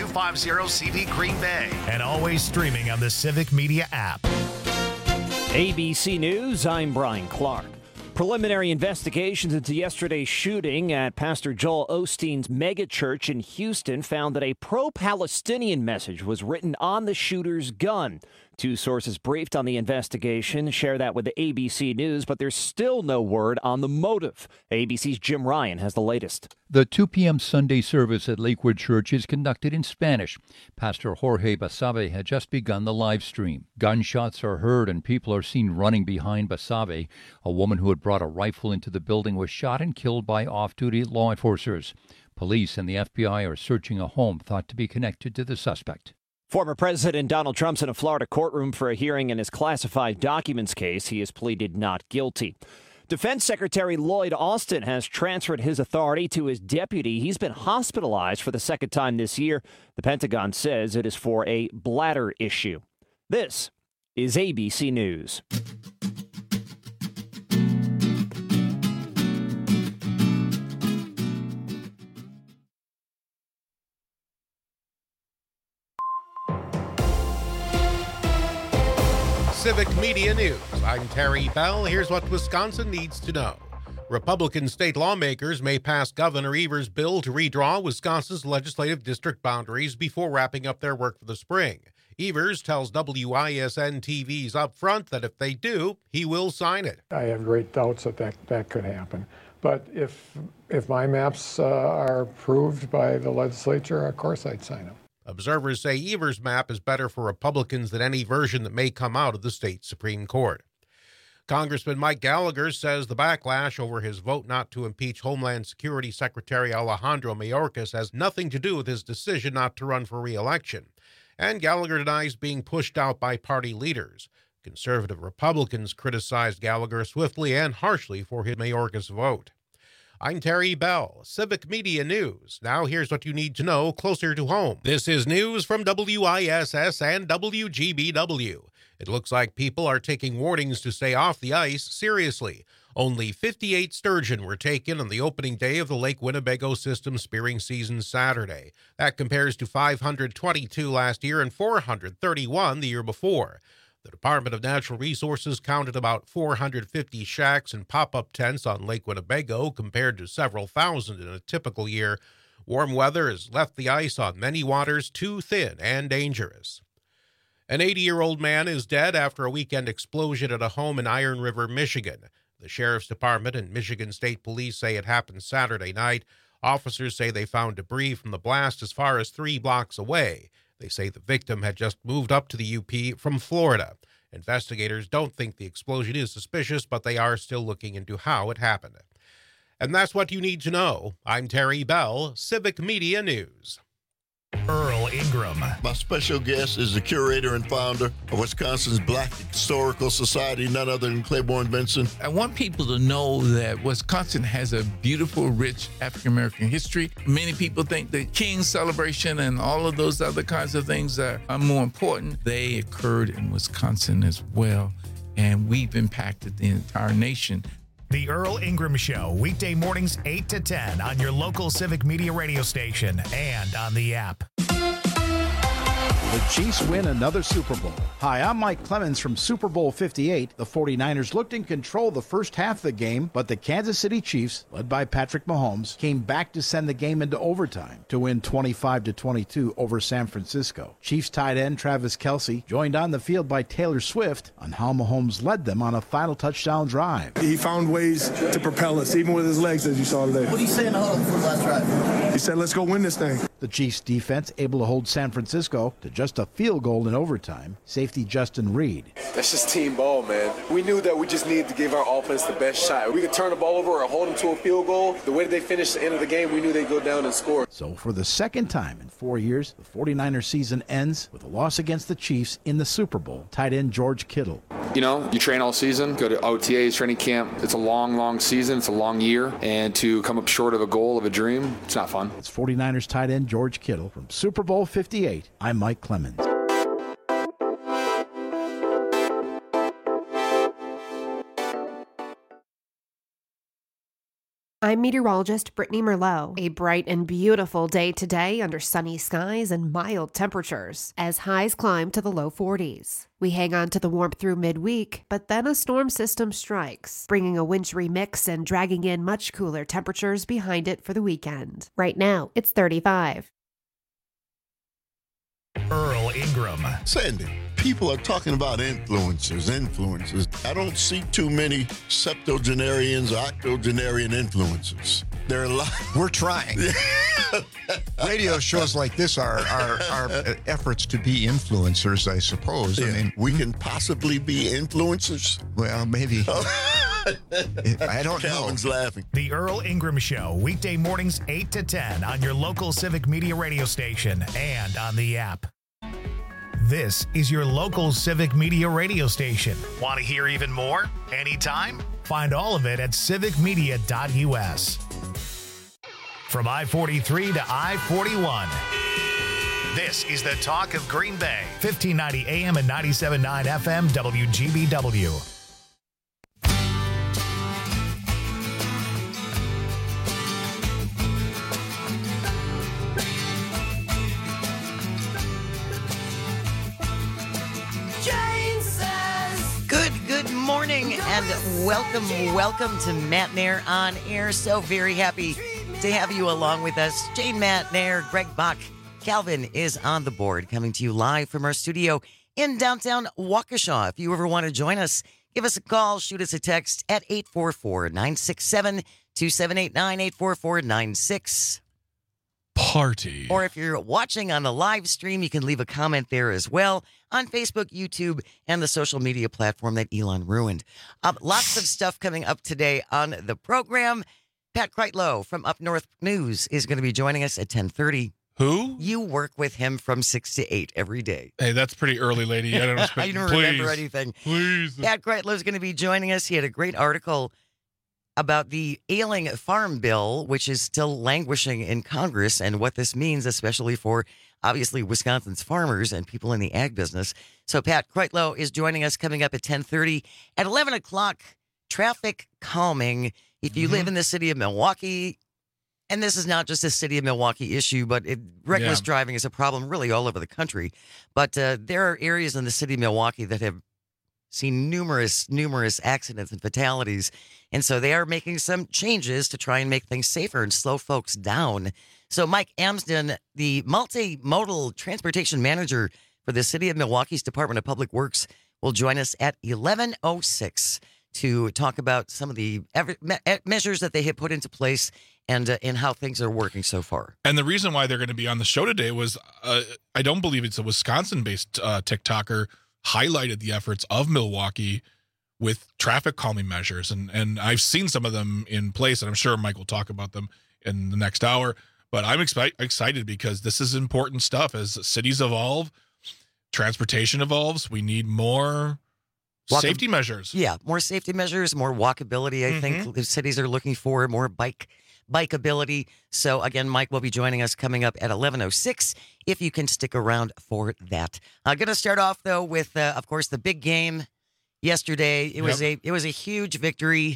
750 CD Green Bay. And always streaming on the Civic Media app. ABC News, I'm Brian Clark. Preliminary investigations into yesterday's shooting at Pastor Joel Osteen's megachurch in Houston found that a pro-Palestinian message was written on the shooter's gun. Two sources briefed on the investigation share that with the ABC News, but there's still no word on the motive. ABC's Jim Ryan has the latest. The 2 p.m. Sunday service at Lakewood Church is conducted in Spanish. Pastor Jorge Basabe had just begun the live stream. Gunshots are heard and people are seen running behind Basabe. A woman who had brought a rifle into the building was shot and killed by off-duty law enforcers. Police and the FBI are searching a home thought to be connected to the suspect. Former President Donald Trump's in a Florida courtroom for a hearing in his classified documents case. He has pleaded not guilty. Defense Secretary Lloyd Austin has transferred his authority to his deputy. He's been hospitalized for the second time this year. The Pentagon says it is for a bladder issue. This is ABC News. Civic Media News. I'm Terry Bell. Here's what Wisconsin needs to know. Republican state lawmakers may pass Governor Evers' bill to redraw Wisconsin's legislative district boundaries before wrapping up their work for the spring. Evers tells WISN TV's Upfront that if they do, he will sign it. I have great doubts that could happen. But if my maps are approved by the legislature, of course I'd sign them. Observers say Evers' map is better for Republicans than any version that may come out of the state Supreme Court. Congressman Mike Gallagher says the backlash over his vote not to impeach Homeland Security Secretary Alejandro Mayorkas has nothing to do with his decision not to run for re-election. And Gallagher denies being pushed out by party leaders. Conservative Republicans criticized Gallagher swiftly and harshly for his Mayorkas vote. I'm Terry Bell, Civic Media News. Now here's what you need to know closer to home. This is news from WISS and WGBW. It looks like people are taking warnings to stay off the ice seriously. Only 58 sturgeon were taken on the opening day of the Lake Winnebago system spearing season Saturday. That compares to 522 last year and 431 the year before. The Department of Natural Resources counted about 450 shacks and pop-up tents on Lake Winnebago compared to several thousand in a typical year. Warm weather has left the ice on many waters too thin and dangerous. An 80-year-old man is dead after a weekend explosion at a home in Iron River, Michigan. The Sheriff's Department and Michigan State Police say it happened Saturday night. Officers say they found debris from the blast as far as 3 blocks away. They say the victim had just moved up to the UP from Florida. Investigators don't think the explosion is suspicious, but they are still looking into how it happened. And that's what you need to know. I'm Terry Bell, Civic Media News. Earl Ingram. My special guest is the curator and founder of Wisconsin's Black Historical Society, none other than Claiborne Benson. I want people to know that Wisconsin has a beautiful, rich African-American history. Many people think the King's celebration and all of those other kinds of things are more important. They occurred in Wisconsin as well, and we've impacted the entire nation. The Earl Ingram Show, weekday mornings 8 to 10 on your local Civic Media radio station and on the app. The Chiefs win another Super Bowl. Hi, I'm Mike Clemens from Super Bowl 58. The 49ers looked in control the first half of the game, but the Kansas City Chiefs, led by Patrick Mahomes, came back to send the game into overtime to win 25-22 over San Francisco. Chiefs tight end Travis Kelce joined on the field by Taylor Swift on how Mahomes led them on a final touchdown drive. He found ways to propel us, even with his legs, as you saw today. What did he say in the huddle for the last drive? He said, let's go win this thing. The Chiefs' defense able to hold San Francisco to just a field goal in overtime. Safety Justin Reed. That's just team ball, man. We knew that we just needed to give our offense the best shot. We could turn the ball over or hold them to a field goal. The way that they finished the end of the game, we knew they'd go down and score. So for the second time in 4 years, the 49ers season ends with a loss against the Chiefs in the Super Bowl. Tight end George Kittle. You know, you train all season, go to OTAs, training camp. It's a long, long season. It's a long year. And to come up short of a goal, of a dream, it's not fun. It's 49ers tight end George Kittle from Super Bowl 58. I'm Mike Clemens. I'm meteorologist Brittany Merlot. A bright and beautiful day today under sunny skies and mild temperatures as highs climb to the low 40s. We hang on to the warmth through midweek, but then a storm system strikes, bringing a wintry mix and dragging in much cooler temperatures behind it for the weekend. Right now, it's 35. Earl Ingram. Sandy, people are talking about influencers. I don't see too many septuagenarians or octogenarian influencers. There are a lot. We're trying. Radio shows like this are efforts to be influencers, I suppose. Yeah. I mean, we can possibly be influencers. Well, maybe. I don't know. Calvin's laughing. The Earl Ingram Show, weekday mornings 8 to 10 on your local Civic Media radio station and on the app. This is your local Civic Media radio station. Want to hear even more? Anytime? Find all of it at civicmedia.us. From I-43 to I-41. This is the talk of Green Bay. 1590 AM and 97.9 FM WGBW. Good morning and welcome to Matt Nair on Air. So very happy to have you along with us. Jane, Matt Nair, Greg Bach, Calvin is on the board, coming to you live from our studio in downtown Waukesha. If you ever want to join us, give us a call, shoot us a text at 844-967-2789, 844-96. Party. Or if you're watching on the live stream, you can leave a comment there as well on Facebook, YouTube, and the social media platform that Elon ruined. Lots of stuff coming up today on the program. Pat Kreitlow from Up North News is going to be joining us at 10:30. Who? You work with him from 6 to 8 every day. Hey, that's pretty early, lady. I don't expect. I don't remember anything. Please. Pat Kreitlow is going to be joining us. He had a great article about the ailing farm bill, which is still languishing in Congress, and what this means, especially for, obviously, Wisconsin's farmers and people in the ag business. So Pat Kreitlow is joining us coming up at 10:30. At 11 o'clock, traffic calming. If you live in the city of Milwaukee, and this is not just a city of Milwaukee issue, but reckless driving is a problem really all over the country. But there are areas in the city of Milwaukee that have seen numerous accidents and fatalities. And so they are making some changes to try and make things safer and slow folks down. So Mike Amsden, the multimodal transportation manager for the city of Milwaukee's Department of Public Works, will join us at 11:06 to talk about some of the measures that they have put into place and how things are working so far. And the reason why they're going to be on the show today was, I don't believe it's a Wisconsin-based TikToker, highlighted the efforts of Milwaukee with traffic calming measures. And I've seen some of them in place, and I'm sure Mike will talk about them in the next hour. But I'm excited because this is important stuff. As cities evolve, transportation evolves, we need more safety measures. Yeah, more safety measures, more walkability. I think the cities are looking for more bikeability. So again, Mike will be joining us coming up at 11:06 if you can stick around for that. I'm going to start off though with of course the big game yesterday. It was a huge victory.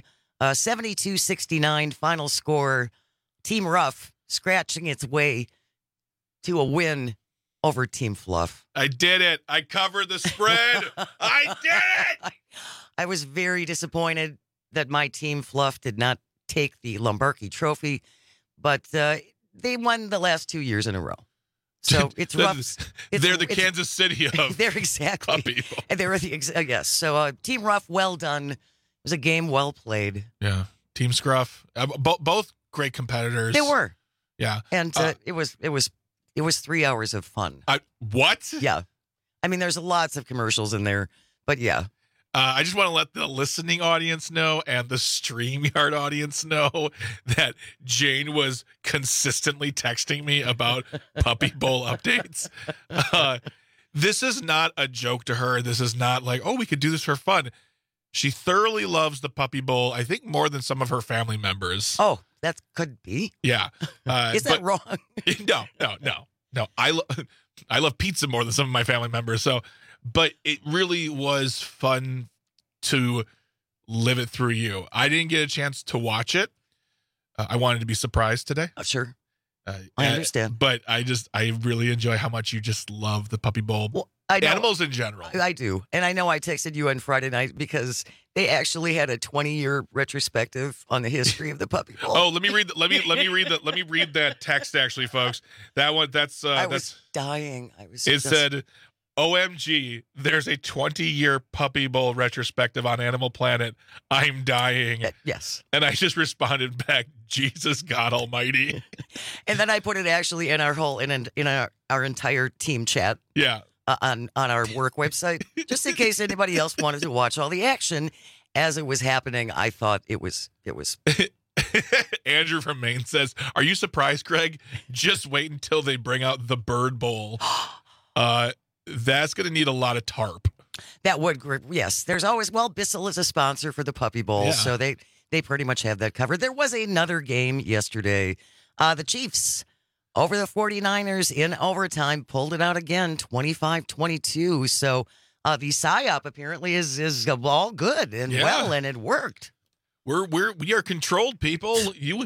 72-69 final score. Team Rough scratching its way to a win over Team Fluff. I did it. I covered the spread. I did it. I was very disappointed that my Team Fluff did not take the Lombardi Trophy, but they won the last 2 years in a row. So it's Rough. They're the Kansas City of they're exactly. people. And they were yes. So Team Rough, well done. It was a game well played. Yeah. Team Scruff. Both great competitors. They were. Yeah. And it was 3 hours of fun. What? Yeah. I mean, there's lots of commercials in there, but yeah. I just want to let the listening audience know and the StreamYard audience know that Jane was consistently texting me about Puppy Bowl updates. This is not a joke to her. This is not like, oh, we could do this for fun. She thoroughly loves the Puppy Bowl, I think more than some of her family members. Oh, that could be. Yeah. Is that wrong? No. I love pizza more than some of my family members. So, but it really was fun to live it through you. I didn't get a chance to watch it. I wanted to be surprised today. Sure. I understand. But I really enjoy how much you just love the Puppy Bowl. Well, I know, animals in general. I do. And I know I texted you on Friday night because they actually had a 20-year retrospective on the history of the Puppy Bowl. Oh, let me read that text actually, folks. That one I was dying. Said, OMG, there's a 20-year Puppy Bowl retrospective on Animal Planet. I'm dying. Yes. And I just responded back, Jesus God Almighty. And then I put it actually in our entire team chat. Yeah. On our work website, just in case anybody else wanted to watch all the action as it was happening. I thought it was. Andrew from Maine says, "Are you surprised, Greg? Just wait until they bring out the Bird Bowl. That's going to need a lot of tarp." That would, yes. There's always, Bissell is a sponsor for the Puppy Bowl, so they pretty much have that covered. There was another game yesterday. The Chiefs over the 49ers in overtime, pulled it out again, 25-22. So the PSYOP apparently is all good and well, and it worked. We are controlled people.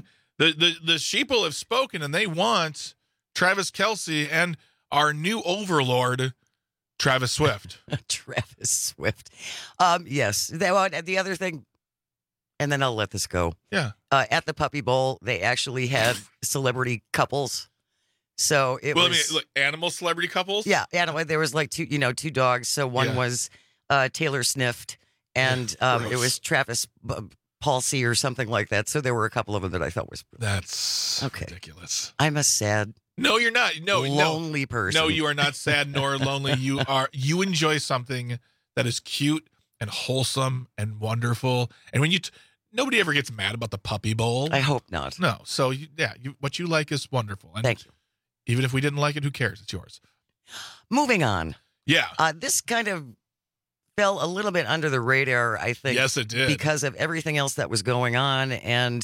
The sheeple have spoken, and they want Travis Kelce and our new overlord, Travis Swift. Travis Swift. Yes. The other thing, and then I'll let this go. Yeah. At the Puppy Bowl, they actually had celebrity couples. So it was animal celebrity couples. Yeah, animal. There was like two dogs. So one was Taylor Snift, and it was Travis Palsy or something like that. So there were a couple of them that I thought was that's ridiculous. I'm a sad. No, you're not. Lonely person. No, you are not sad nor lonely. You enjoy something that is cute and wholesome and wonderful. And when nobody ever gets mad about the Puppy Bowl. I hope not. No. So what you like is wonderful. And thank you. Even if we didn't like it, who cares? It's yours. Moving on. Yeah. This kind of fell a little bit under the radar, I think. Yes, it did. Because of everything else that was going on. And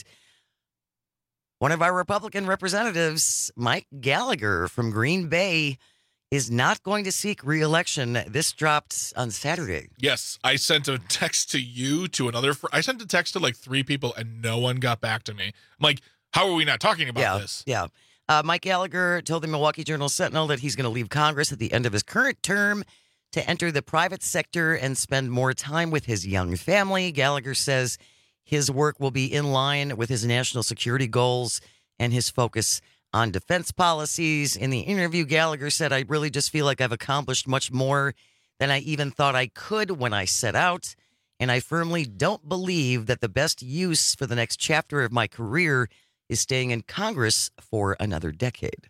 one of our Republican representatives, Mike Gallagher from Green Bay, is not going to seek re-election. This dropped on Saturday. Yes. I sent a text to you, to another. I sent a text to like 3 people, and no one got back to me. I'm like, how are we not talking about this? Yeah. Mike Gallagher told the Milwaukee Journal-Sentinel that he's going to leave Congress at the end of his current term to enter the private sector and spend more time with his young family. Gallagher says his work will be in line with his national security goals and his focus on defense policies. In the interview, Gallagher said, "I really just feel like I've accomplished much more than I even thought I could when I set out, and I firmly don't believe that the best use for the next chapter of my career is staying in Congress for another decade."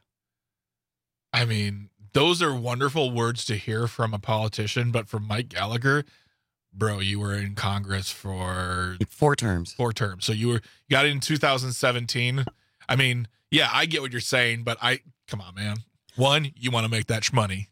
I mean, those are wonderful words to hear from a politician, but from Mike Gallagher, bro, you were in Congress for 4 terms. 4 terms. So you got in 2017. I mean, yeah, I get what you're saying, but come on, man. One, you want to make that money.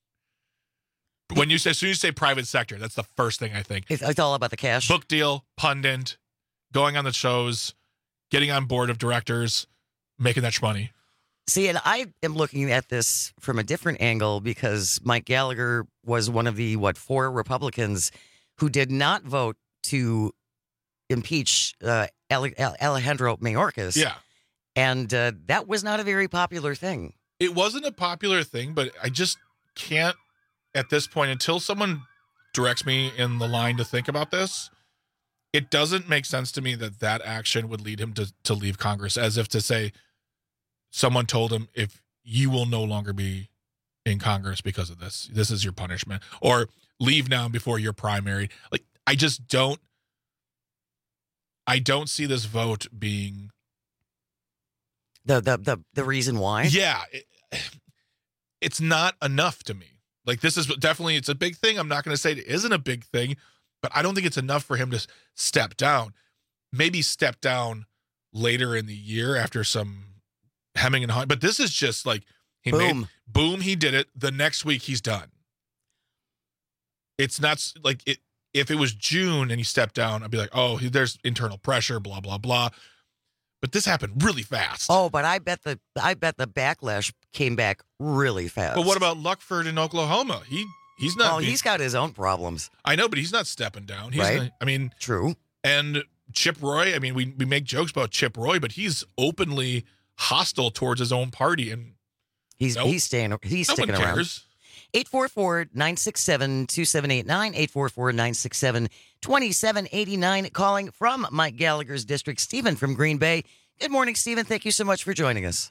As soon as you say private sector, that's the first thing I think. It's all about the cash. Book deal, pundit, going on the shows, getting on board of directors, making that money. See, and I am looking at this from a different angle because Mike Gallagher was one of the, 4 Republicans who did not vote to impeach Alejandro Mayorkas. Yeah. And that was not a very popular thing. It wasn't a popular thing, but I just can't, at this point, until someone directs me in the line to think about this, it doesn't make sense to me that action would lead him to leave Congress, as if to say someone told him, if you will no longer be in Congress because of this, this is your punishment, or leave now before you're primaried. Like, I don't see this vote being the reason why. Yeah. It's not enough to me. Like, this is definitely, it's a big thing. I'm not going to say it isn't a big thing, but I don't think it's enough for him to step down. Maybe step down later in the year after some hemming and hawing. But this is just like, he did it. The next week he's done. It's not like it. If it was June and he stepped down, I'd be like, oh, there's internal pressure, blah, blah, blah. But this happened really fast. Oh, but I bet the backlash came back really fast. But what about Luckford in Oklahoma? He's not. Oh, he's got his own problems. I know, but he's not stepping down. Right? I mean, true. And Chip Roy, I mean, we make jokes about Chip Roy, but he's openly hostile towards his own party, and he's sticking around. 844-967-2789, 844-967-2789. Calling from Mike Gallagher's district, Stephen from Green Bay. Good morning, Stephen. Thank you so much for joining us.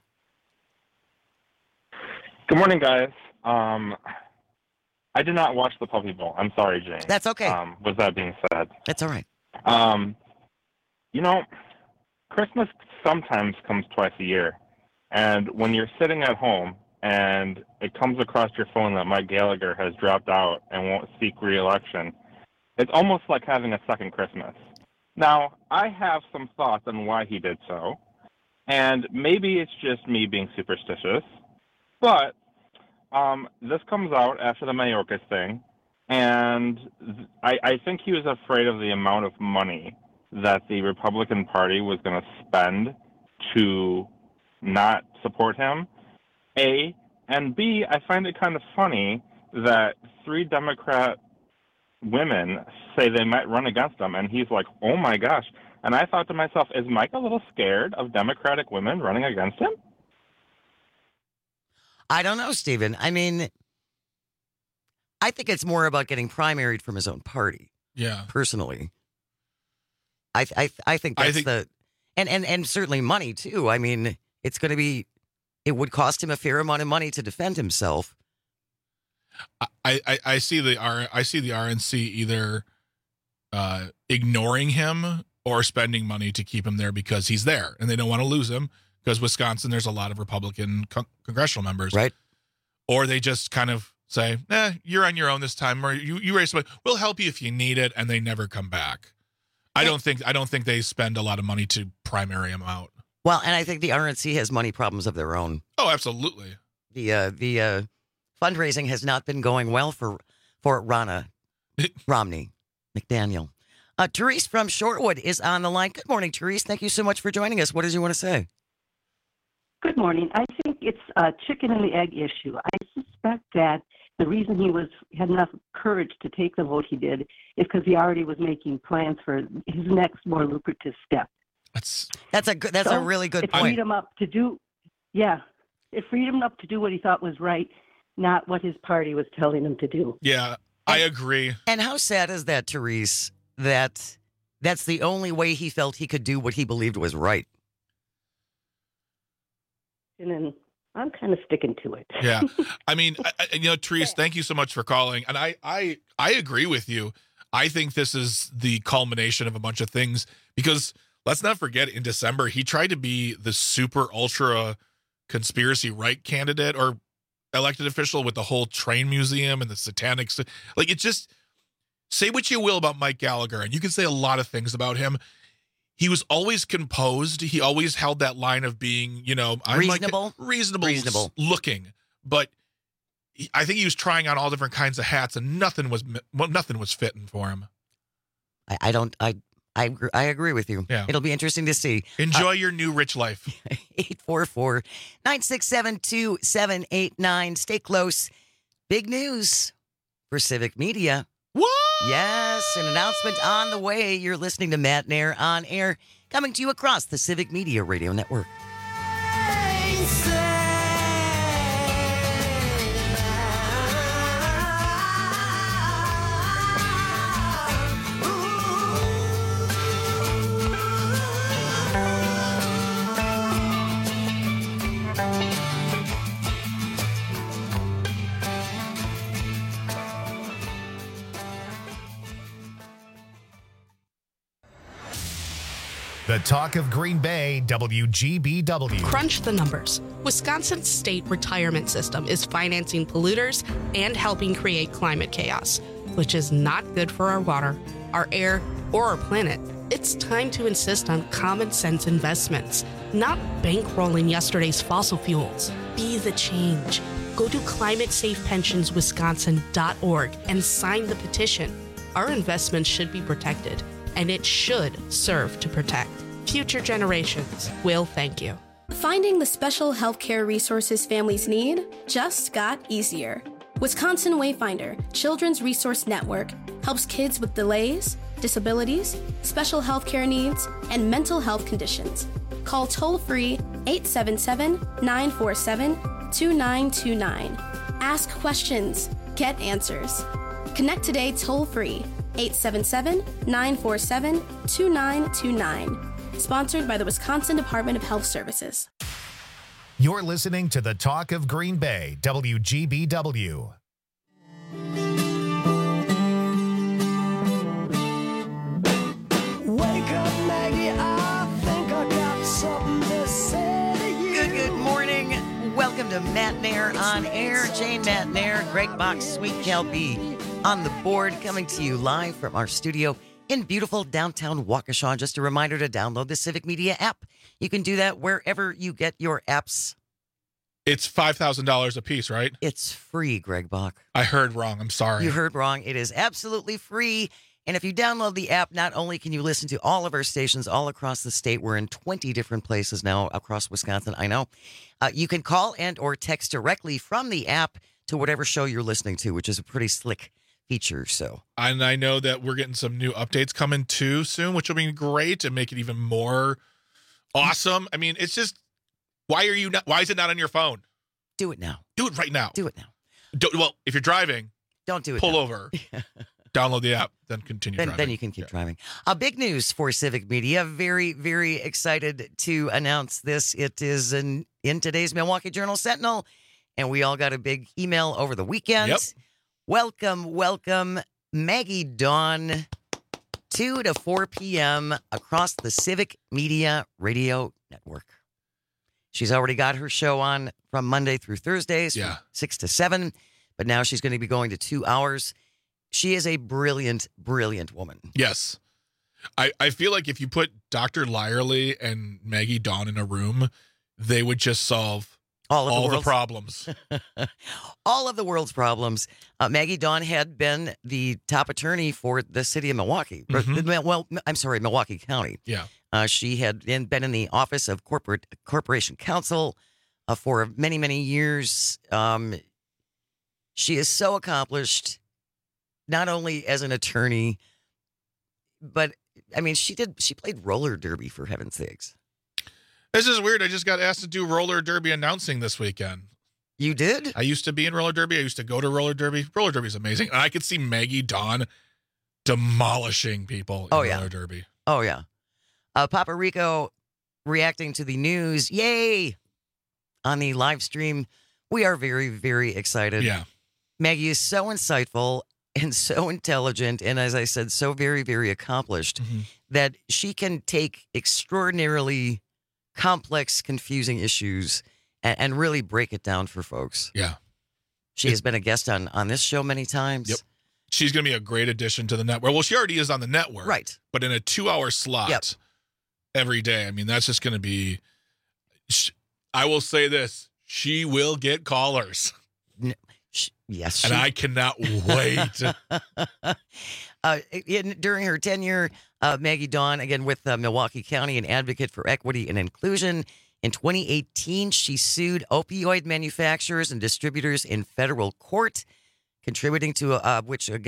Good morning, guys. I did not watch the Puppy Bowl. I'm sorry, Jane. That's okay. With that being said. That's all right. You know, Christmas sometimes comes twice a year. And when you're sitting at home and it comes across your phone that Mike Gallagher has dropped out and won't seek re-election, it's almost like having a second Christmas. Now, I have some thoughts on why he did so. And maybe it's just me being superstitious. But this comes out after the Mayorkas thing, and I think he was afraid of the amount of money that the Republican Party was going to spend to not support him, A. And B, I find it kind of funny that 3 Democrat women say they might run against him, and he's like, oh my gosh. And I thought to myself, is Mike a little scared of Democratic women running against him? I don't know, Stephen. I mean, I think it's more about getting primaried from his own party. Yeah. Personally. I think that's and certainly money too. I mean, it would cost him a fair amount of money to defend himself. I see the RNC either ignoring him or spending money to keep him there because he's there and they don't want to lose him. Because Wisconsin, there's a lot of Republican congressional members. Right. Or they just kind of say, you're on your own this time, or you raise money. We'll help you if you need it, and they never come back. I don't think they spend a lot of money to primary him out. Well, and I think the RNC has money problems of their own. Oh, absolutely. The fundraising has not been going well for Romney McDaniel. Therese from Shortwood is on the line. Good morning, Therese. Thank you so much for joining us. What did you want to say? Good morning. I think it's a chicken and the egg issue. I suspect that the reason he had enough courage to take the vote he did is because he already was making plans for his next more lucrative step. That's a really good point. It freed him up to do what he thought was right, not what his party was telling him to do. Yeah, I agree. And how sad is that, Therese, that that's the only way he felt he could do what he believed was right? And then I'm kind of sticking to it. Yeah. I mean, Therese, thank you so much for calling. And I agree with you. I think this is the culmination of a bunch of things because let's not forget in December, he tried to be the super ultra conspiracy right candidate or elected official with the whole train museum and the satanic. Like, it just, say what you will about Mike Gallagher, and you can say a lot of things about him. He was always composed. He always held that line of being, I'm reasonable looking. But I think he was trying on all different kinds of hats, and nothing was fitting for him. I agree with you. Yeah. It'll be interesting to see. Enjoy your new rich life. 844-967-2789. Stay close. Big news for Civic Media. What? Yes, an announcement on the way. You're listening to Matt Nair on air, coming to you across the Civic Media Radio Network. The talk of Green Bay, WGBW. Crunch the numbers. Wisconsin's state retirement system is financing polluters and helping create climate chaos, which is not good for our water, our air, or our planet. It's time to insist on common sense investments, not bankrolling yesterday's fossil fuels. Be the change. Go to climatesafepensionswisconsin.org and sign the petition. Our investments should be protected, and it should serve to protect. Future generations will thank you. Finding the special healthcare resources families need just got easier. Wisconsin Wayfinder Children's Resource Network helps kids with delays, disabilities, special health care needs, and mental health conditions. Call toll-free 877-947-2929. Ask questions. Get answers. Connect today toll-free 877-947-2929. Sponsored by the Wisconsin Department of Health Services. You're listening to the Talk of Green Bay, WGBW. Wake up, Maggie, I think I got something to say to you. Good morning. Welcome to Matt Nair on Air. Jane Matt Nair, Greg Box, Sweet Kelpie on the board, coming to you live from our studio in beautiful downtown Waukesha. Just a reminder to download the Civic Media app. You can do that wherever you get your apps. It's $5,000 a piece, right? It's free, Greg Bach. I heard wrong. I'm sorry. You heard wrong. It is absolutely free. And if you download the app, not only can you listen to all of our stations all across the state, we're in 20 different places now across Wisconsin, I know. You can call and or text directly from the app to whatever show you're listening to, which is a pretty slick feature. So, and I know that we're getting some new updates coming too soon, which will be great and make it even more awesome. I mean, it's just, why is it not on your phone? Do it now. Do it right now. Do it now. Well, if you're driving, don't do it. Pull over, download the app, then continue driving. Then you can keep driving. Big news for Civic Media. Very, very excited to announce this. It is in today's Milwaukee Journal Sentinel, and we all got a big email over the weekend. Yep. Welcome, Maggie Dawn, 2 to 4 p.m. across the Civic Media Radio Network. She's already got her show on from Monday through Thursdays, from 6 to 7, but now she's going to be going to 2 hours. She is a brilliant, brilliant woman. Yes. I feel like if you put Dr. Lyerly and Maggie Dawn in a room, they would just solve all the problems. All of the world's problems. Maggie Dawn had been the top attorney for the city of Milwaukee. Mm-hmm. Well, I'm sorry, Milwaukee County. Yeah. She had been in the Office of Corporation Counsel for many, many years. She is so accomplished, not only as an attorney, but, I mean, she played roller derby, for heaven's sakes. This is weird. I just got asked to do roller derby announcing this weekend. You did? I used to be in roller derby. I used to go to roller derby. Roller derby is amazing. And I could see Maggie Dawn demolishing people in roller derby. Oh, yeah. Papa Rico reacting to the news. Yay! On the live stream. We are very, very excited. Yeah. Maggie is so insightful and so intelligent. And as I said, so very, very accomplished that she can take extraordinarily complex, confusing issues and really break it down for folks. Yeah. She has been a guest on this show many times. Yep. She's going to be a great addition to the network. Well, she already is on the network. Right. But in a 2-hour slot every day. I mean, that's just going to be, I will say this, she will get callers. Yes. And I cannot wait. During her tenure, Maggie Dawn, again with Milwaukee County, an advocate for equity and inclusion. In 2018, she sued opioid manufacturers and distributors in federal court, contributed to an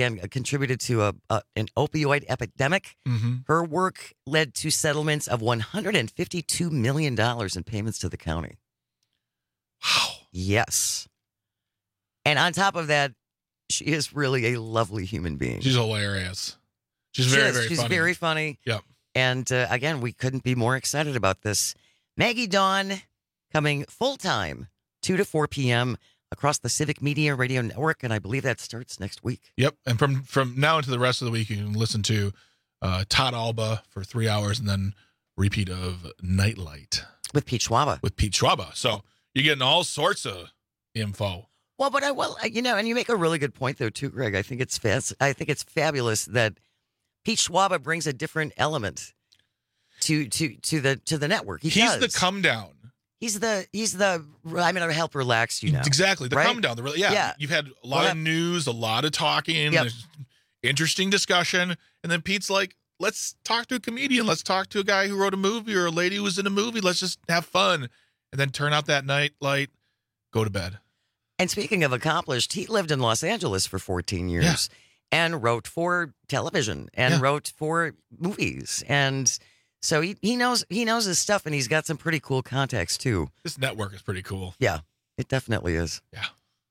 opioid epidemic. Mm-hmm. Her work led to settlements of $152 million in payments to the county. Wow. Yes. And on top of that, she is really a lovely human being. She's hilarious. She's very funny. She's very funny. Yep. And again, we couldn't be more excited about this. Maggie Dawn coming full-time, 2 to 4 p.m. across the Civic Media Radio Network, and I believe that starts next week. Yep. And from now into the rest of the week, you can listen to Todd Alba for 3 hours and then repeat of Nightlight. With Pete Schwaba. So you're getting all sorts of info. Well, but and you make a really good point there too, Greg. I think it's fabulous that Pete Schwaba brings a different element to the network. He's the come down. He's the I'm going to help relax you now. Exactly. The right? come down. You've had a lot of news, a lot of talking, there's interesting discussion, and then Pete's like, let's talk to a comedian. Let's talk to a guy who wrote a movie or a lady who was in a movie. Let's just have fun. And then turn out that night light, go to bed. And speaking of accomplished, he lived in Los Angeles for 14 years. and wrote for television and wrote for movies. And so he knows his stuff, and he's got some pretty cool contacts too. This network is pretty cool. Yeah, it definitely is. Yeah.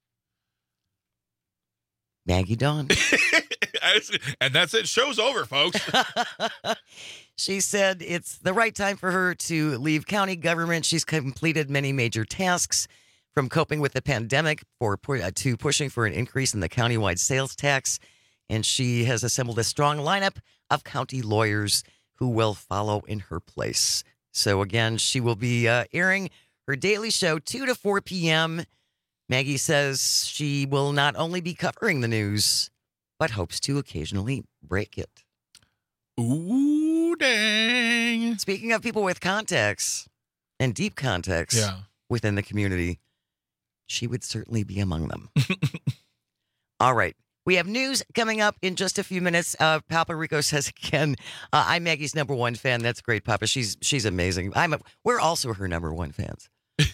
Maggie Dawn. And that's it. Show's over, folks. She said it's the right time for her to leave county government. She's completed many major tasks, from coping with the pandemic to pushing for an increase in the countywide sales tax. And she has assembled a strong lineup of county lawyers who will follow in her place. So again, she will be airing her daily show 2 to 4 p.m. Maggie says she will not only be covering the news, but hopes to occasionally break it. Ooh, dang. Speaking of people with contacts and deep contacts within the community, she would certainly be among them. All right. We have news coming up in just a few minutes. Papa Rico says again, I'm Maggie's number one fan. That's great, Papa. She's amazing. We're also her number one fans.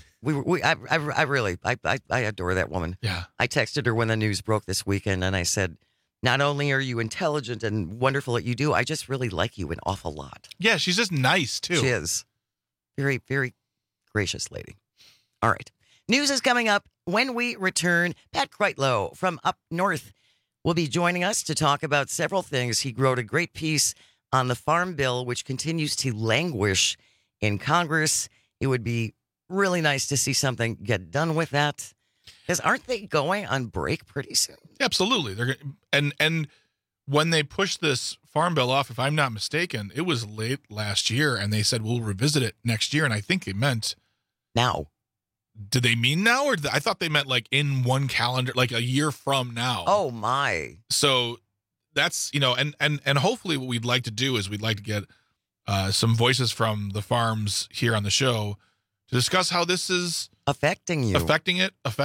I adore that woman. Yeah. I texted her when the news broke this weekend, and I said, not only are you intelligent and wonderful at what you do, I just really like you an awful lot. Yeah, she's just nice, too. She is. Very, very gracious lady. All right. News is coming up when we return. Pat Kreitlow from up north will be joining us to talk about several things. He wrote a great piece on the Farm Bill, which continues to languish in Congress. It would be really nice to see something get done with that. Because aren't they going on break pretty soon? Absolutely. They're and when they pushed this Farm Bill off, if I'm not mistaken, it was late last year, and they said we'll revisit it next year, and I think they meant now. Did they mean now, or I thought they meant like in one calendar, like a year from now? Oh my! So that's and hopefully what we'd like to do is we'd like to get some voices from the farms here on the show to discuss how this is affecting you, affecting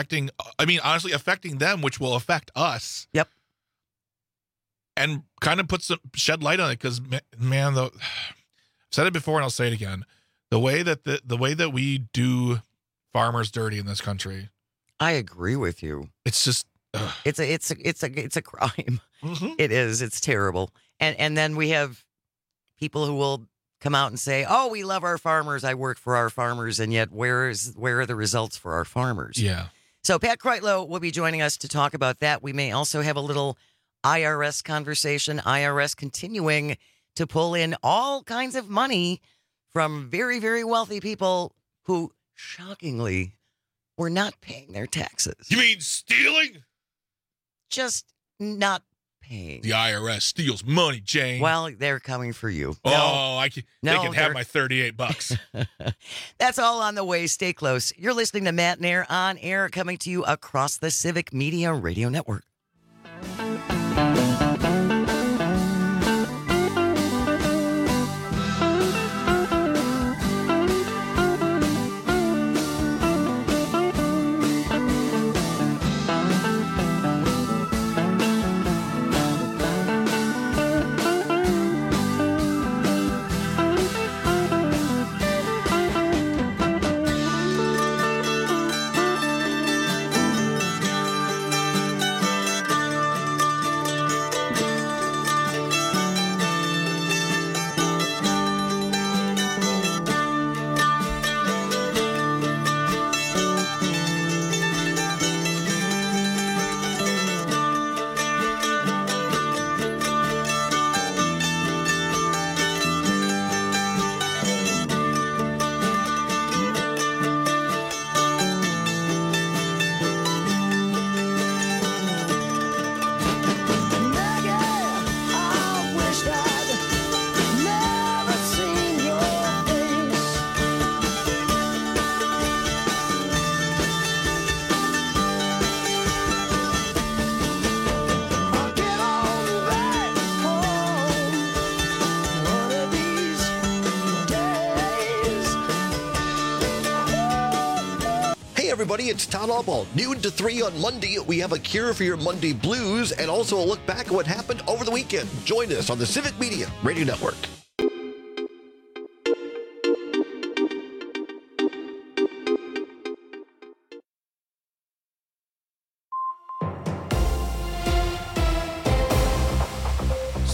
them, which will affect us. Yep. And kind of shed light on it, because man, I've said it before and I'll say it again. The way that we do farmers dirty in this country, I agree with you. It's just it's a crime. Mm-hmm. It is. It's terrible. And then we have people who will come out and say, "Oh, we love our farmers. I work for our farmers," and yet where are the results for our farmers? Yeah. So Pat Kreitlow will be joining us to talk about that. We may also have a little IRS conversation. IRS continuing to pull in all kinds of money from very, very wealthy people who, shockingly, were not paying their taxes. You mean stealing? Just not paying. The IRS steals money, Jane. Well, they're coming for you. They can have my $38. That's all on the way. Stay close. You're listening to Matt and Air on air, coming to you across the Civic Media Radio Network. Everybody, it's Todd Albaugh. Noon to 3 on Monday, we have a cure for your Monday blues and also a look back at what happened over the weekend. Join us on the Civic Media Radio Network.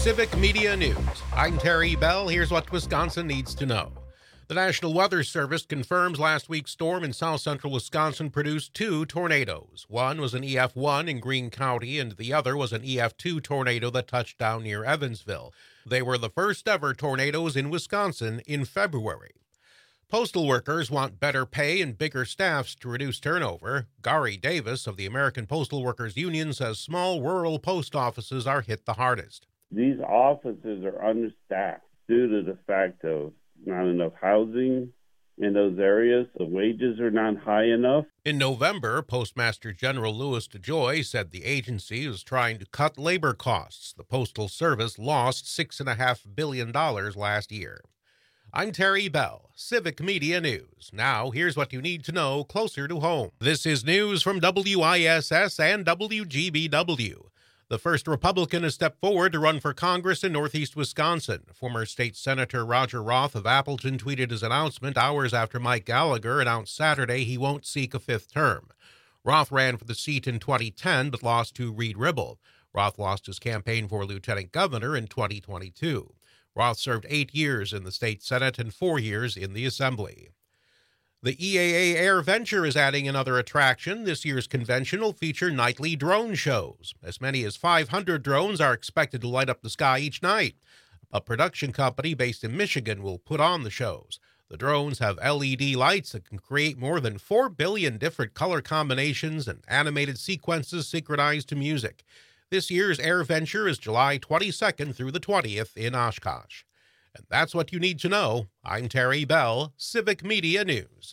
Civic Media News. I'm Terry Bell. Here's what Wisconsin needs to know. The National Weather Service confirms last week's storm in south central Wisconsin produced 2 tornadoes. One was an EF1 in Greene County, and the other was an EF2 tornado that touched down near Evansville. They were the first ever tornadoes in Wisconsin in February. Postal workers want better pay and bigger staffs to reduce turnover. Gary Davis of the American Postal Workers Union says small rural post offices are hit the hardest. These offices are understaffed due to the fact of not enough housing in those areas. The wages are not high enough. In November, Postmaster General Louis DeJoy said the agency is trying to cut labor costs. The Postal Service lost $6.5 billion last year. I'm Terry Bell, Civic Media News. Now, here's what you need to know closer to home. This is news from WISS and WGBW. The first Republican has stepped forward to run for Congress in northeast Wisconsin. Former State Senator Roger Roth of Appleton tweeted his announcement hours after Mike Gallagher announced Saturday he won't seek a 5th term. Roth ran for the seat in 2010 but lost to Reed Ribble. Roth lost his campaign for lieutenant governor in 2022. Roth served 8 years in the state Senate and 4 years in the Assembly. The EAA Air Venture is adding another attraction. This year's convention will feature nightly drone shows. As many as 500 drones are expected to light up the sky each night. A production company based in Michigan will put on the shows. The drones have LED lights that can create more than 4 billion different color combinations and animated sequences synchronized to music. This year's Air Venture is July 22nd through the 20th in Oshkosh. And that's what you need to know. I'm Terry Bell, Civic Media News.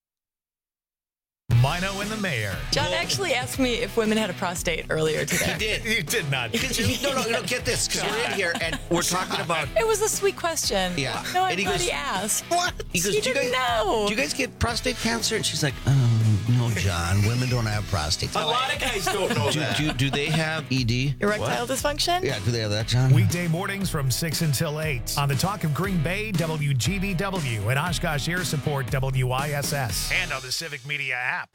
Mino and the Mayor. John actually asked me if women had a prostate earlier today. He did. You did not. No, get this, because we're in here and we're talking about... It was a sweet question. Yeah. No, and he goes, he asked. What? He goes, you didn't know. Do you guys get prostate cancer? And she's like, no, John, women don't have prostates. A lot of guys don't know that. Do they have ED? Erectile dysfunction? Yeah, do they have that, John? Weekday mornings from 6 until 8 on the Talk of Green Bay, WGBW, and Oshkosh Air Support, WISS, and on the Civic Media app.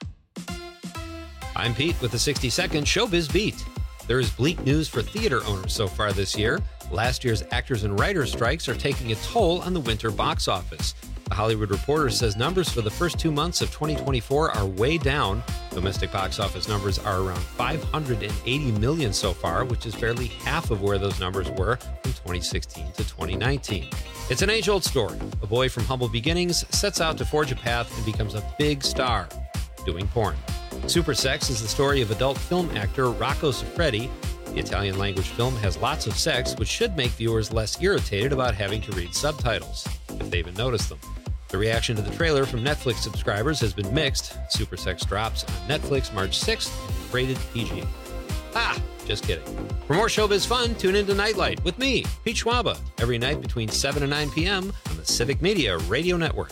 I'm Pete with the 60-second Showbiz Beat. There is bleak news for theater owners so far this year. Last year's actors and writers strikes are taking a toll on the winter box office. The Hollywood Reporter says numbers for the first 2 months of 2024 are way down. Domestic box office numbers are around $580 million so far, which is barely half of where those numbers were from 2016 to 2019. It's an age-old story. A boy from humble beginnings sets out to forge a path and becomes a big star doing porn. Super Sex is the story of adult film actor Rocco Siffredi. The Italian-language film has lots of sex, which should make viewers less irritated about having to read subtitles, if they even notice them. The reaction to the trailer from Netflix subscribers has been mixed. Super Sex drops on Netflix March 6th, rated PG. Just kidding. For more showbiz fun, tune into Nightlight with me, Pete Schwaba, every night between 7 and 9 p.m. on the Civic Media Radio Network.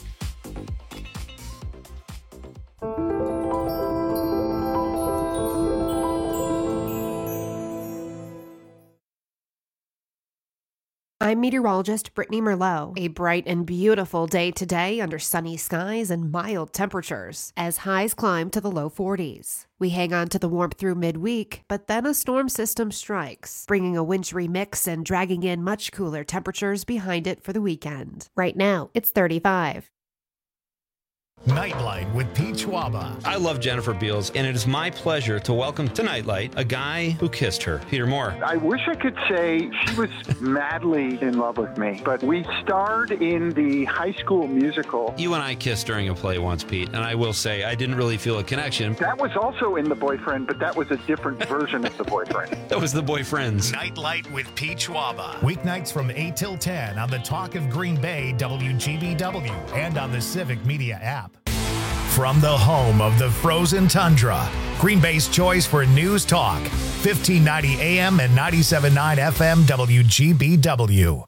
I'm meteorologist Brittany Merlot. A bright and beautiful day today under sunny skies and mild temperatures as highs climb to the low 40s. We hang on to the warmth through midweek, but then a storm system strikes, bringing a wintry mix and dragging in much cooler temperatures behind it for the weekend. Right now, it's 35. Nightlight with Pete Schwaba. I love Jennifer Beals, and it is my pleasure to welcome to Nightlight a guy who kissed her, Peter Moore. I wish I could say she was madly in love with me, but we starred in the High School Musical. You and I kissed during a play once, Pete, and I will say I didn't really feel a connection. That was also in The Boyfriend, but that was a different version of The Boyfriend. That was The Boyfriends. Nightlight with Pete Schwaba. Weeknights from 8 till 10 on the Talk of Green Bay, WGBW, and on the Civic Media app. From the home of the frozen tundra, Green Bay's choice for news talk, 1590 AM and 97.9 FM WGBW.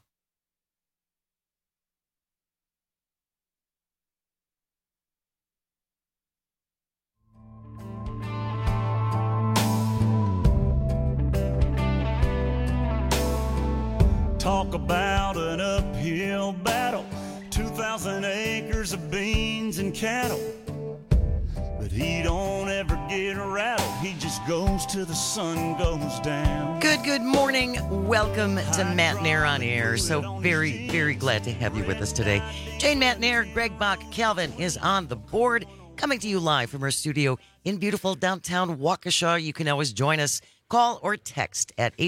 Talk about an uphill battle, 2,000 acres of beans and cattle. But He don't ever get rattled, he just goes till the sun goes down. Good morning. Welcome to Matt Nair on Air. So very, very glad to have you with us today. Jane Matt Nair, Greg Bach, Calvin is on the board, coming to you live from our studio in beautiful downtown Waukesha. You can always join us. Call or text at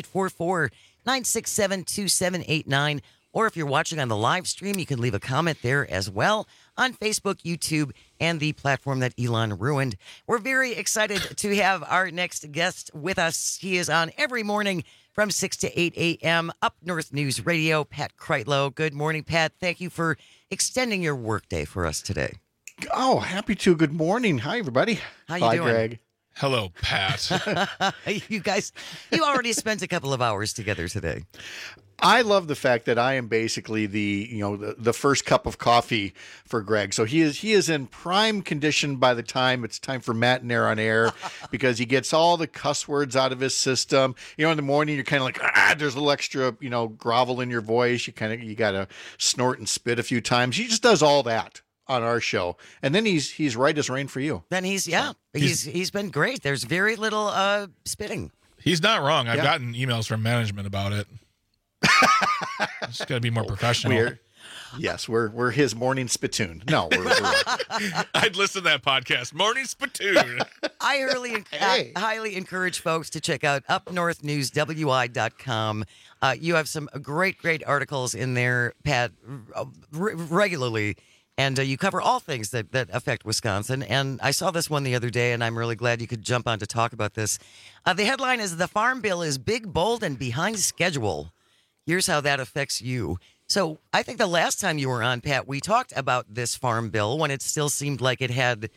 844-967-2789. Or if you're watching on the live stream, you can leave a comment there as well on Facebook, YouTube, and the platform that Elon ruined. We're very excited to have our next guest with us. He is on every morning from 6 to 8 a.m. Up North News Radio, Pat Kreitlow. Good morning, Pat. Thank you for extending your workday for us today. Oh, happy to. Good morning. Hi, everybody. How you Hi, doing? Greg. Hello, Pat. You guys, you already spent a couple of hours together today. I love the fact that I am basically the first cup of coffee for Greg. So he is in prime condition by the time it's time for Matt and Air on Air, because he gets all the cuss words out of his system. In the morning you're kind of like, there's a little extra, grovel in your voice. You got to snort and spit a few times. He just does all that on our show, and then he's right as rain for you. Then he's been great. There's very little spitting. He's not wrong. I've gotten emails from management about it. It's got to be more professional. We're his morning spittoon. No, we're I'd listen to that podcast, Morning Spittoon. I highly encourage folks to check out upnorthnewswi.com. You have some great articles in there, Pat, regularly. And you cover all things that affect Wisconsin. And I saw this one the other day, and I'm really glad you could jump on to talk about this. The headline is, "The Farm Bill is big, bold, and behind schedule. Here's how that affects you." So I think the last time you were on, Pat, we talked about this Farm Bill when it still seemed like it had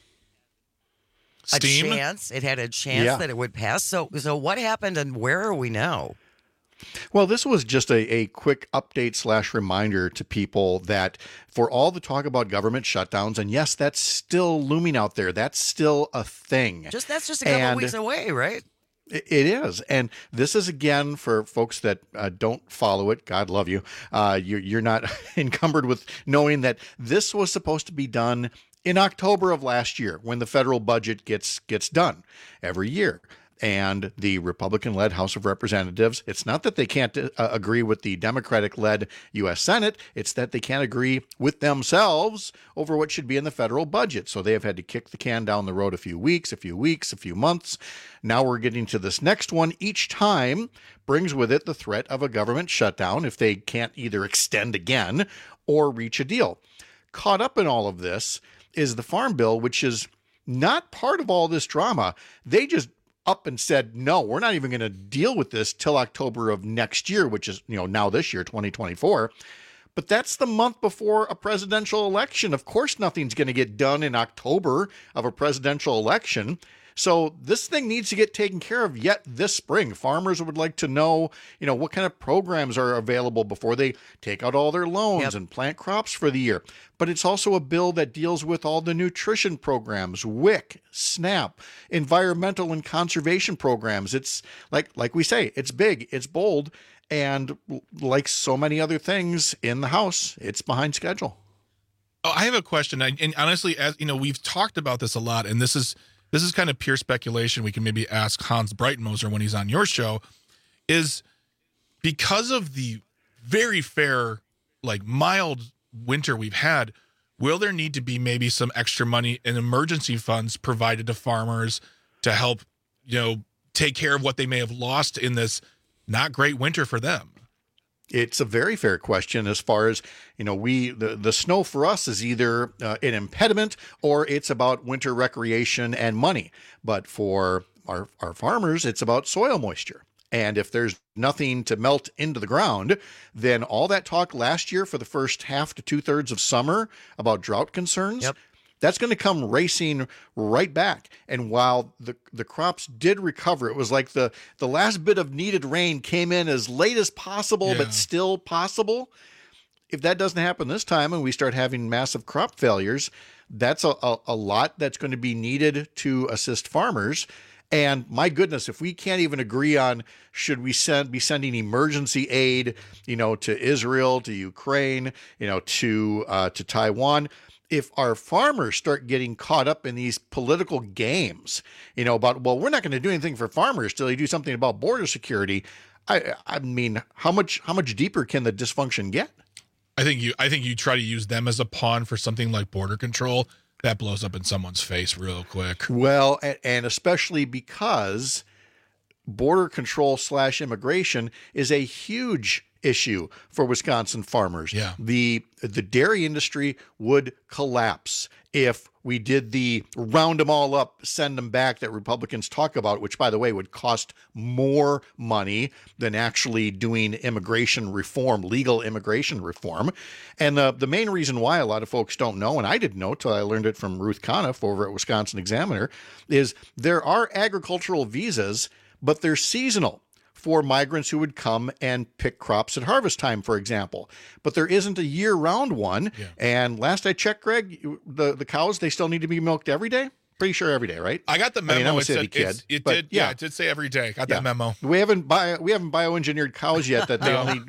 a chance. It had a chance that it would pass. So what happened, and where are we now? Well, this was just a quick update / reminder to people that for all the talk about government shutdowns, and yes, that's still looming out there. That's still a thing. That's just a couple of weeks away, right? It is. And this is, again, for folks that don't follow it, God love you, you're not encumbered with knowing that this was supposed to be done in October of last year, when the federal budget gets done every year. And the Republican-led House of Representatives, it's not that they can't agree with the Democratic-led U.S. Senate, it's that they can't agree with themselves over what should be in the federal budget. So they have had to kick the can down the road a few weeks, a few months. Now we're getting to this next one. Each time brings with it the threat of a government shutdown if they can't either extend again or reach a deal. Caught up in all of this is the Farm Bill, which is not part of all this drama. They just up and said, no, we're not even going to deal with this till October of next year, which is, now this year, 2024. But that's the month before a presidential election. Of course, nothing's going to get done in October of a presidential election. So this thing needs to get taken care of yet this spring. Farmers would like to know, what kind of programs are available before they take out all their loans and plant crops for the year. But it's also a bill that deals with all the nutrition programs, WIC, SNAP, environmental and conservation programs. It's like we say, it's big, it's bold, and like so many other things in the House, it's behind schedule. Oh, I have a question. And honestly, as we've talked about this a lot, and this is kind of pure speculation. We can maybe ask Hans Breitenmoser when he's on your show, is because of the very fair, mild winter we've had, will there need to be maybe some extra money in emergency funds provided to farmers to help, take care of what they may have lost in this not great winter for them? It's a very fair question as far as, the snow for us is either an impediment or it's about winter recreation and money. But for our farmers, it's about soil moisture. And if there's nothing to melt into the ground, then all that talk last year for the first half to 2/3 of summer about drought concerns, that's going to come racing right back. And while the crops did recover, it was like the last bit of needed rain came in as late as possible, but still possible. If that doesn't happen this time and we start having massive crop failures, that's a lot that's going to be needed to assist farmers. And my goodness, if we can't even agree on should we be sending emergency aid, to Israel, to Ukraine, to Taiwan, if our farmers start getting caught up in these political games, about, well, we're not going to do anything for farmers till they do something about border security. I mean, how much deeper can the dysfunction get? I think you try to use them as a pawn for something like border control. That blows up in someone's face real quick. Well, and especially because border control / immigration is a huge issue for Wisconsin farmers. Yeah. The dairy industry would collapse if we did the round them all up, send them back that Republicans talk about, which, by the way, would cost more money than actually doing immigration reform, legal immigration reform. And the main reason why a lot of folks don't know, and I didn't know till I learned it from Ruth Conniff over at Wisconsin Examiner, is there are agricultural visas, but they're seasonal for migrants who would come and pick crops at harvest time, for example. But there isn't a year-round one. Yeah. And last I checked, Greg, the cows, they still need to be milked every day? Pretty sure every day, right? I got the memo. I mean, I'm a city kid. It did say every day. Got that memo. We haven't bioengineered cows yet that they only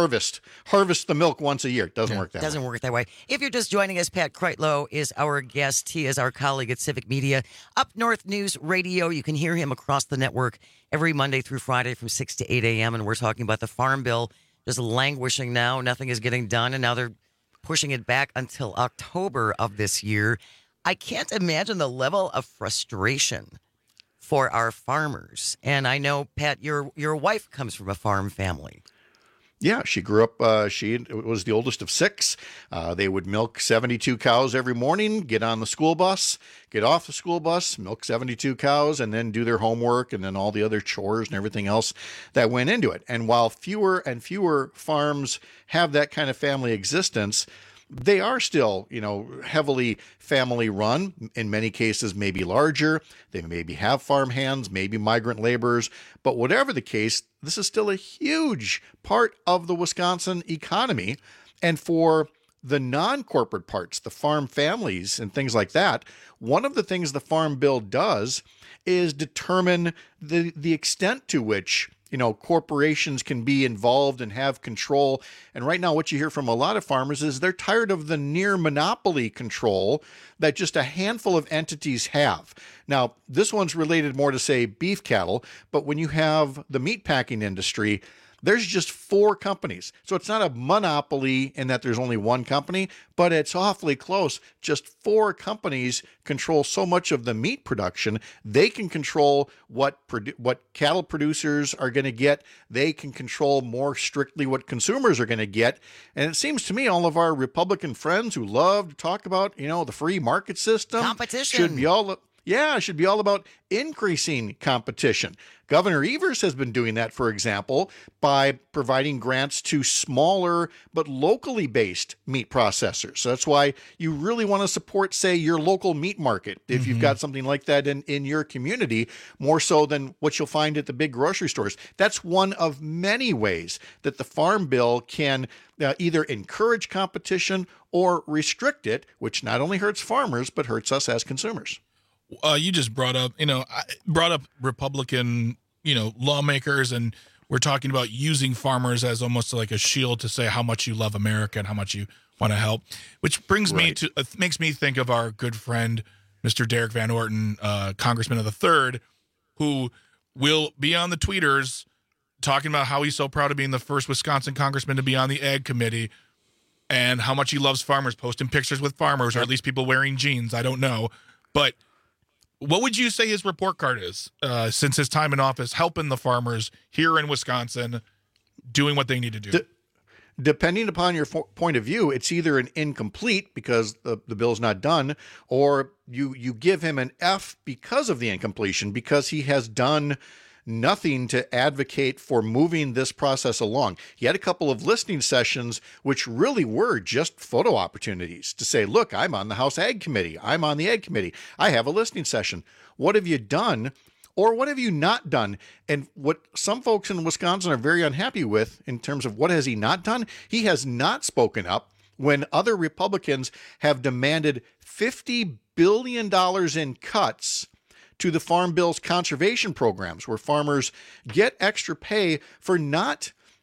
harvest the milk once a year. It doesn't work that way. Doesn't work that way. If you're just joining us, Pat Kreitlow is our guest. He is our colleague at Civic Media, Up North News Radio. You can hear him across the network every Monday through Friday from 6 to 8 a.m. And we're talking about the Farm Bill just languishing now. Nothing is getting done, and now they're pushing it back until October of this year. I can't imagine the level of frustration for our farmers. And I know, Pat, your wife comes from a farm family. Yeah, she grew up, she was the oldest of 6. They would milk 72 cows every morning, get on the school bus, get off the school bus, milk 72 cows, and then do their homework and then all the other chores and everything else that went into it. And while fewer and fewer farms have that kind of family existence, they are still, heavily family run, in many cases maybe larger. They maybe have farm hands, maybe migrant laborers. But whatever the case, this is still a huge part of the Wisconsin economy. And for the non-corporate parts, the farm families and things like that, one of the things the Farm Bill does is determine the extent to which corporations can be involved and have control. And right now, what you hear from a lot of farmers is they're tired of the near monopoly control that just a handful of entities have. Now, this one's related more to, say, beef cattle, but when you have the meatpacking industry, there's just 4 companies. So it's not a monopoly in that there's only one company, but it's awfully close. Just 4 companies control so much of the meat production. They can control what cattle producers are going to get. They can control more strictly what consumers are going to get. And it seems to me all of our Republican friends who love to talk about, the free market system competition should be all about increasing competition. Governor Evers has been doing that, for example, by providing grants to smaller but locally based meat processors. So that's why you really want to support, say, your local meat market if you've got something like that in your community, more so than what you'll find at the big grocery stores. That's one of many ways that the Farm Bill can either encourage competition or restrict it, which not only hurts farmers, but hurts us as consumers. You just brought up Republican, lawmakers, and we're talking about using farmers as almost like a shield to say how much you love America and how much you want to help, which brings me to, makes me think of our good friend, Mr. Derek Van Orton, Congressman of the 3rd, who will be on the tweeters talking about how he's so proud of being the first Wisconsin congressman to be on the Ag Committee and how much he loves farmers, posting pictures with farmers, or at least people wearing jeans. I don't know. But what would you say his report card is since his time in office, helping the farmers here in Wisconsin, doing what they need to do? Depending upon your point of view, it's either an incomplete because the bill's not done, or you give him an F because of the incompletion, because he has done nothing to advocate for moving this process along. He had a couple of listening sessions, which really were just photo opportunities to say, look, I'm on the House Ag Committee. I'm on the Ag Committee. I have a listening session. What have you done? Or what have you not done? And what some folks in Wisconsin are very unhappy with in terms of what has he not done, he has not spoken up when other Republicans have demanded $50 billion in cuts to the Farm Bill's conservation programs, where farmers get extra pay for not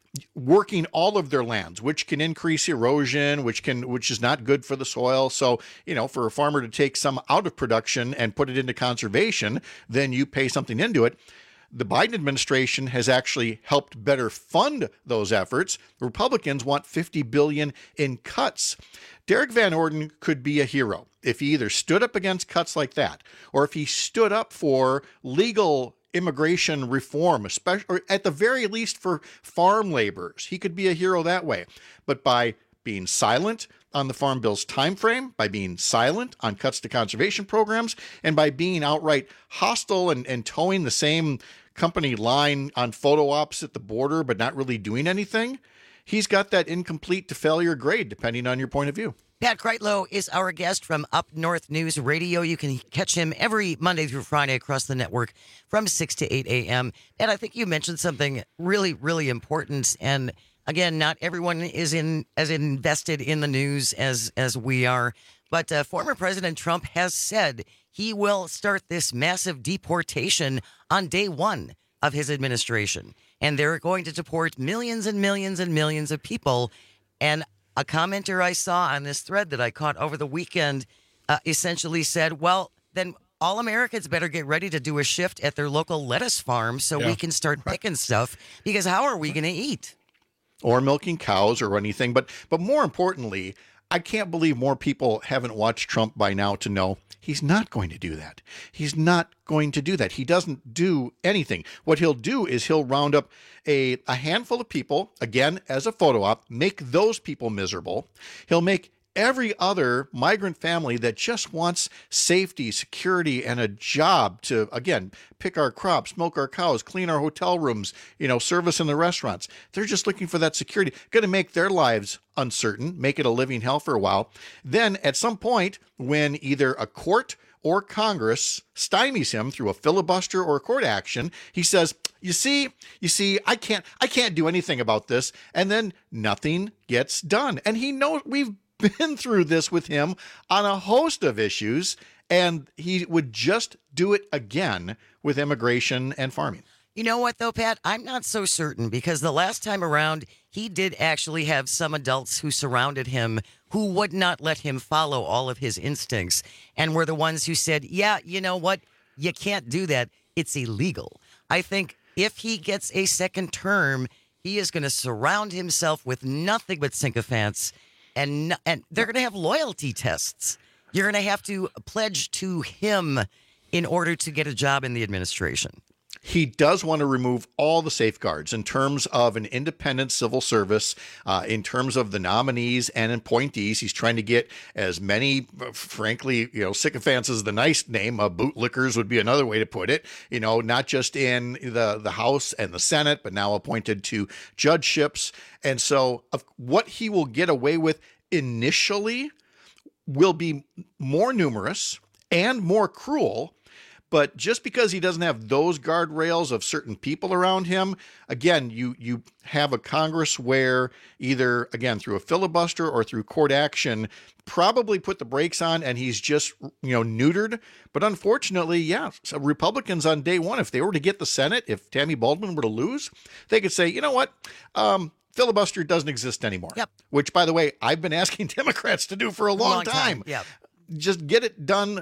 working all of their lands, which can increase erosion, which is not good for the soil. So, for a farmer to take some out of production and put it into conservation, then you pay something into it. The Biden administration has actually helped better fund those efforts. The Republicans want $50 billion in cuts. Derek Van Orden could be a hero if he either stood up against cuts like that, or if he stood up for legal immigration reform, especially, or at the very least for farm laborers. He could be a hero that way. But by being silent on the Farm Bill's time frame, by being silent on cuts to conservation programs, and by being outright hostile and towing the same company line on photo ops at the border, but not really doing anything, he's got that incomplete to failure grade, depending on your point of view. Pat Kreitlow is our guest from Up North News Radio. You can catch him every Monday through Friday across the network from 6 to 8 a.m. And I think you mentioned something really, really important. And again, not everyone is as invested in the news as we are. But former President Trump has said he will start this massive deportation on day one of his administration. And they're going to deport millions and millions and millions of people. And a commenter I saw on this thread that I caught over the weekend essentially said, well, then all Americans better get ready to do a shift at their local lettuce farm so we can start picking stuff, because how are we going to eat? Or milking cows or anything. But more importantly, I can't believe more people haven't watched Trump by now to know he's not going to do that. He's not going to do that. He doesn't do anything. What he'll do is he'll round up a handful of people, again, as a photo op, make those people miserable. He'll make every other migrant family that just wants safety, security, and a job to, again, pick our crops, milk our cows, clean our hotel rooms, service in the restaurants. They're just looking for that security. Going to make their lives uncertain, make it a living hell for a while. Then at some point, when either a court or Congress stymies him through a filibuster or a court action, he says, you see, I can't do anything about this. And then nothing gets done. And he knows we've been through this with him on a host of issues, and he would just do it again with immigration and farming. You know what, though, Pat? I'm not so certain, because the last time around, he did actually have some adults who surrounded him who would not let him follow all of his instincts and were the ones who said, yeah, you know what? You can't do that. It's illegal. I think if he gets a second term, he is going to surround himself with nothing but sycophants. And they're going to have loyalty tests. You're going to have to pledge to him in order to get a job in the administration. He does want to remove all the safeguards in terms of an independent civil service, in terms of the nominees and appointees. He's trying to get as many, frankly, sycophants is the nice name. Bootlickers would be another way to put it. Not just in the House and the Senate, but now appointed to judgeships. And so what he will get away with initially will be more numerous and more cruel. But just because he doesn't have those guardrails of certain people around him, again, you have a Congress where either, again, through a filibuster or through court action, probably put the brakes on, and he's just, neutered. But unfortunately, so Republicans on day one, if they were to get the Senate, if Tammy Baldwin were to lose, they could say, you know what? Filibuster doesn't exist anymore. Yep. Which, by the way, I've been asking Democrats to do for a long time. Yep. Just get it done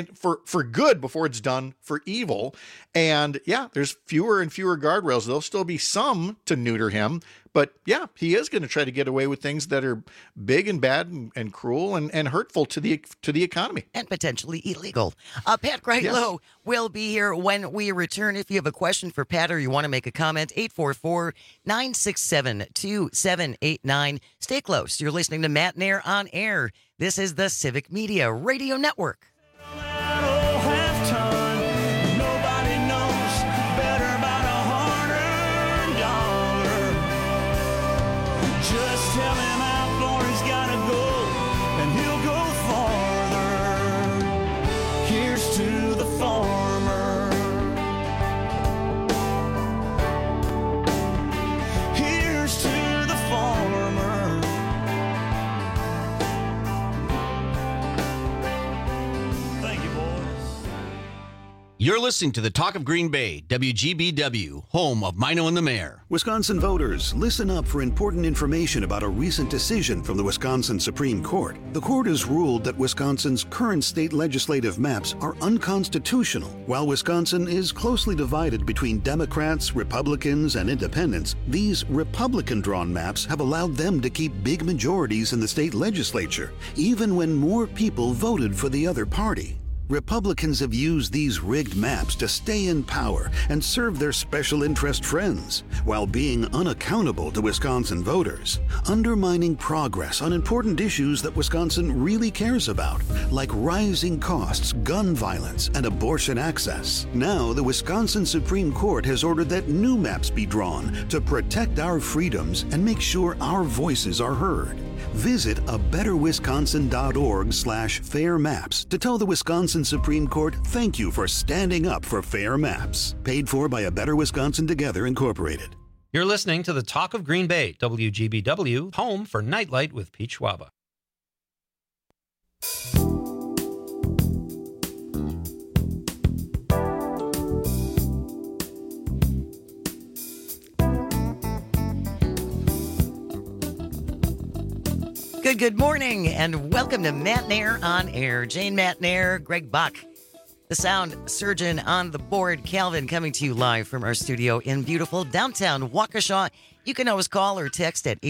for good before it's done for evil. And there's fewer and fewer guardrails. There'll still be some to neuter him, but he is going to try to get away with things that are big and bad and cruel and hurtful to the economy. And potentially illegal. Pat Kreitlow will be here when we return. If you have a question for Pat or you want to make a comment, 844-967-2789. Stay close. You're listening to Matt Nair on Air. This is the Civic Media Radio Network. You're listening to the Talk of Green Bay, WGBW, home of Mino and the Mayor. Wisconsin voters, listen up for important information about a recent decision from the Wisconsin Supreme Court. The court has ruled that Wisconsin's current state legislative maps are unconstitutional. While Wisconsin is closely divided between Democrats, Republicans, and independents, these Republican-drawn maps have allowed them to keep big majorities in the state legislature, even when more people voted for the other party. Republicans have used these rigged maps to stay in power and serve their special interest friends, while being unaccountable to Wisconsin voters, undermining progress on important issues that Wisconsin really cares about, like rising costs, gun violence, and abortion access. Now, the Wisconsin Supreme Court has ordered that new maps be drawn to protect our freedoms and make sure our voices are heard. Visit abetterwisconsin.org/fair maps to tell the Wisconsin Supreme Court thank you for standing up for fair maps. Paid for by A Better Wisconsin Together, Incorporated. You're listening to the Talk of Green Bay, WGBW, home for Nightlight with Pete Schwaba. Good morning, and welcome to Matt Nair on Air. Jane Matt Nair, Greg Buck, the sound surgeon on the board, Calvin, coming to you live from our studio in beautiful downtown Waukesha. You can always call or text at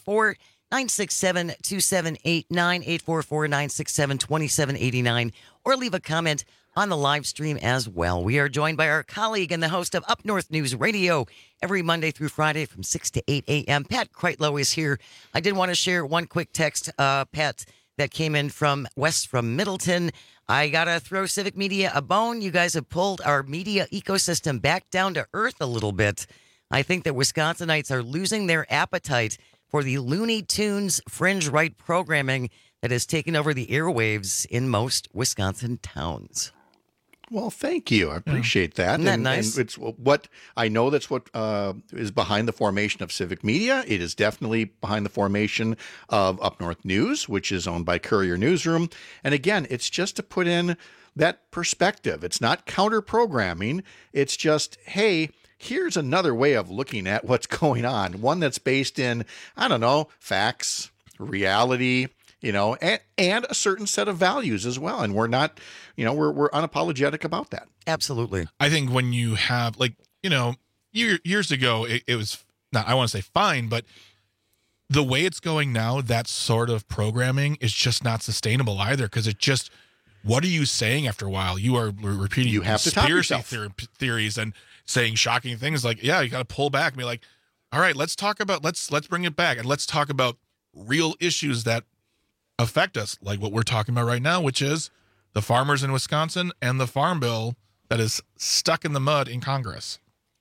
844-967-2789, 844-967-2789, or leave a comment on the live stream as well. We are joined by our colleague and the host of Up North News Radio every Monday through Friday from 6 to 8 a.m. Pat Kreitlow is here. I did want to share one quick text, Pat, that came in from West from Middleton. I got to throw Civic Media a bone. You guys have pulled our media ecosystem back down to earth a little bit. I think that Wisconsinites are losing their appetite for the Looney Tunes fringe right programming that has taken over the airwaves in most Wisconsin towns. Well, thank you. I appreciate that. Isn't that nice? And it's what I know. That's what is behind the formation of Civic Media. It is definitely behind the formation of Up North News, which is owned by Courier Newsroom. And again, it's just to put in that perspective. It's not counter programming. It's just, hey, here's another way of looking at what's going on. One that's based in, I don't know, facts, reality, and a certain set of values as well. And we're not, we're unapologetic about that. Absolutely. I think when you have, years ago, it was not, I want to say fine, but the way it's going now, that sort of programming is just not sustainable either. Because it just, what are you saying after a while? You are repeating you have conspiracy theories and saying shocking things like, yeah, you got to pull back and be like, all right, let's bring it back. And let's talk about real issues that affect us, like what we're talking about right now, which is the farmers in Wisconsin and the farm bill that is stuck in the mud in Congress.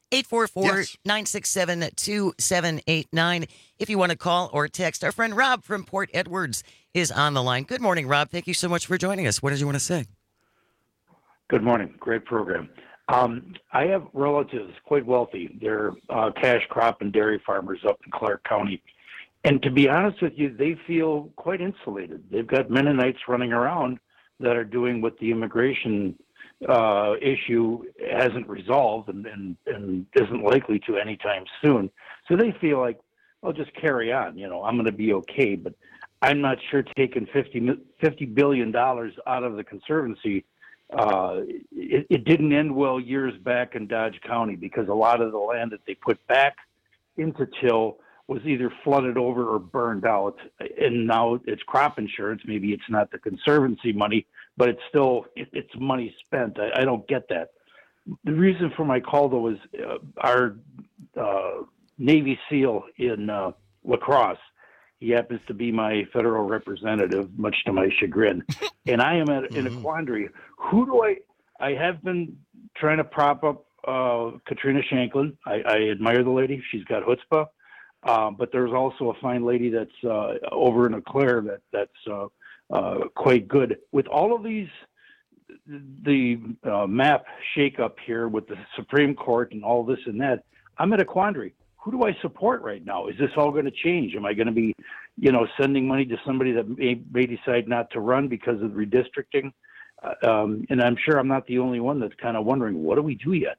844-967-2789. If you want to call or text, our friend Rob from Port Edwards is on the line. Good morning, Rob. Thank you so much for joining us. What did you want to say? Good morning. Great program. I have relatives quite wealthy. They're cash crop and dairy farmers up in Clark County. And to be honest with you, they feel quite insulated. They've got Mennonites running around that are doing what the immigration issue hasn't resolved and isn't likely to anytime soon. So they feel like, I'll just carry on. I'm going to be okay. But I'm not sure taking $50 billion out of the Conservancy, it didn't end well years back in Dodge County, because a lot of the land that they put back into till was either flooded over or burned out. And now it's crop insurance. Maybe it's not the Conservancy money, but it's still, it's money spent. I don't get that. The reason for my call, though, is our Navy SEAL in La Crosse. He happens to be my federal representative, much to my chagrin. And I am in a quandary. Who do I have been trying to prop up Katrina Shanklin. I admire the lady. She's got chutzpah. But there's also a fine lady that's over in Eau Claire that's quite good. With all of these, the map shakeup here with the Supreme Court and all this and that, I'm at a quandary. Who do I support right now? Is this all going to change? Am I going to be, sending money to somebody that may decide not to run because of redistricting? And I'm sure I'm not the only one that's kind of wondering, what do we do yet?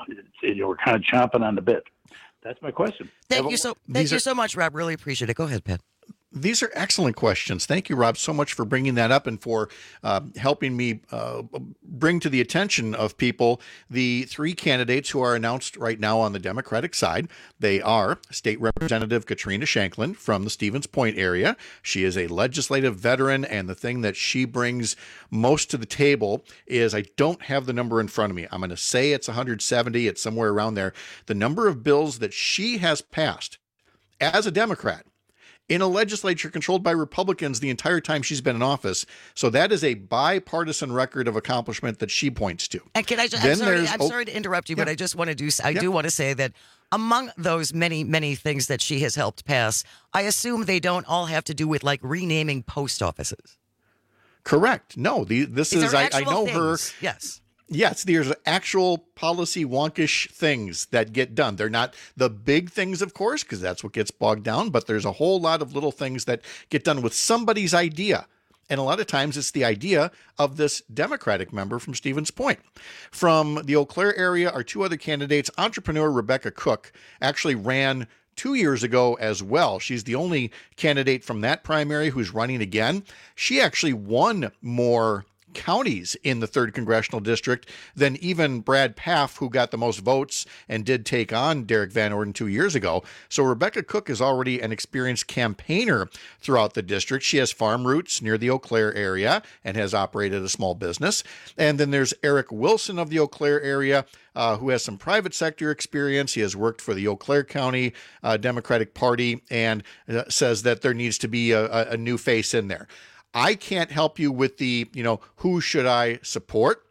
We're kind of chomping on the bit. That's my question. Thank you so much, Rob. Really appreciate it. Go ahead, Pat. These are excellent questions. Thank you, Rob, so much for bringing that up and for helping me bring to the attention of people the three candidates who are announced right now on the Democratic side. They are State Representative Katrina Shanklin from the Stevens Point area. She is a legislative veteran, and the thing that she brings most to the table is, I don't have the number in front of me. I'm going to say it's 170. It's somewhere around there. The number of bills that she has passed as a Democrat in a legislature controlled by Republicans the entire time she's been in office. So that is a bipartisan record of accomplishment that she points to. And can I just, I'm sorry to interrupt you, but I just want to do want to say that among those many, many things that she has helped pass, I assume they don't all have to do with like renaming post offices. Correct. No, this is, I know things. her. Yes. Yes, there's actual policy wonkish things that get done. They're not the big things, of course, because that's what gets bogged down, but there's a whole lot of little things that get done with somebody's idea. And a lot of times it's the idea of this Democratic member from Stevens Point. From the Eau Claire area are two other candidates. Entrepreneur Rebecca Cook actually ran 2 years ago as well. She's the only candidate from that primary who's running again. She actually won more counties in the 3rd Congressional District than even Brad Pfaff, who got the most votes and did take on Derek Van Orden 2 years ago. So Rebecca Cook is already an experienced campaigner throughout the district. She has farm roots near the Eau Claire area and has operated a small business. And then there's Eric Wilson of the Eau Claire area, who has some private sector experience. He has worked for the Eau Claire County Democratic Party and says that there needs to be a new face in there. I can't help you with the, who should I support?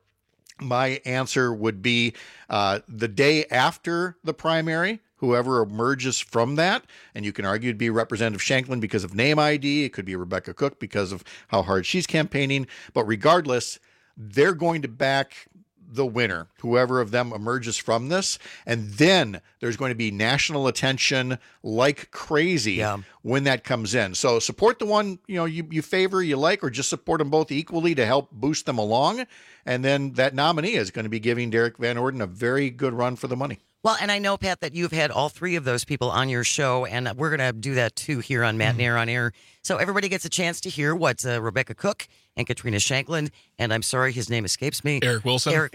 My answer would be the day after the primary, whoever emerges from that. And you can argue it'd be Representative Shanklin because of name ID. It could be Rebecca Cook because of how hard she's campaigning. But regardless, they're going to back the winner, whoever of them emerges from this. And then there's going to be national attention like crazy when that comes in. So support the one, you favor, you like, or just support them both equally to help boost them along. And then that nominee is going to be giving Derek Van Orden a very good run for the money. Well, and I know, Pat, that you've had all three of those people on your show, and we're going to do that too here on Matt and Air on Air. So everybody gets a chance to hear what Rebecca Cook and Katrina Shanklin, and I'm sorry his name escapes me. Eric Wilson. And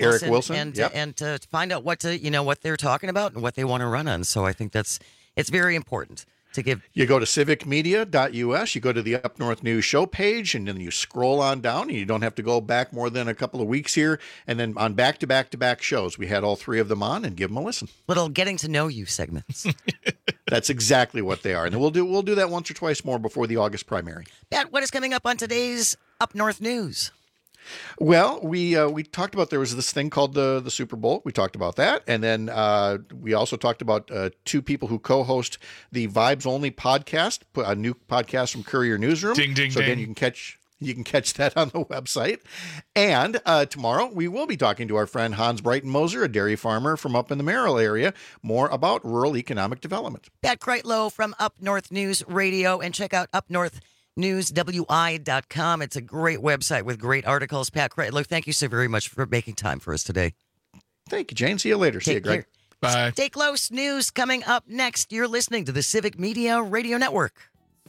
to find out what they're talking about and what they want to run on. So I think it's very important to give. You go to civicmedia.us, you go to the Up North News show page, and then you scroll on down, and you don't have to go back more than a couple of weeks here. And then on back-to-back shows, we had all three of them on, and give them a listen. Little getting to know you segments. That's exactly what they are. And we'll do that once or twice more before the August primary. Pat, what is coming up on today's Up North News? Well, we talked about there was this thing called the Super Bowl. We talked about that. And then we also talked about two people who co-host the Vibes Only podcast, a new podcast from Courier Newsroom. Ding, ding, so again, ding. you can catch that on the website. And tomorrow we will be talking to our friend Hans Brighton Moser, a dairy farmer from up in the Merrill area, more about rural economic development. Pat Kreitlow from Up North News Radio, and check out upnorthnewswi.com. It's a great website with great articles. Pat Kreitlow, thank you so very much for making time for us today. Thank you, Jane. See you later. See you, Greg. Care. Bye. Stay close. News coming up next. You're listening to the Civic Media Radio Network.